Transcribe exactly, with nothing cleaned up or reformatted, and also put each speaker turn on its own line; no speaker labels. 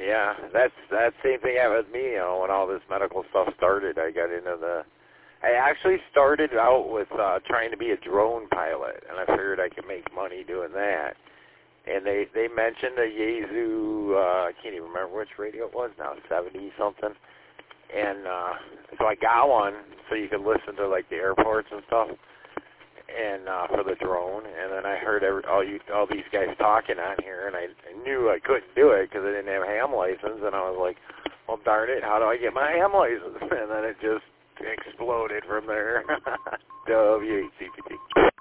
Yeah, that's that same thing happened with me. You know, when all this medical stuff started, I got into the. I actually started out with uh, trying to be a drone pilot, and I figured I could make money doing that. And they they mentioned a Yaesu. Uh, I can't even remember which radio it was now, seventy something. And uh, so I got one, so you could listen to like the airports and stuff. And uh, for the drone, and then I heard every, all you, all these guys talking on here, and I, I knew I couldn't do it because I didn't have a ham license, and I was like, well, darn it, how do I get my ham license? And then it just exploded from there. W H C P T.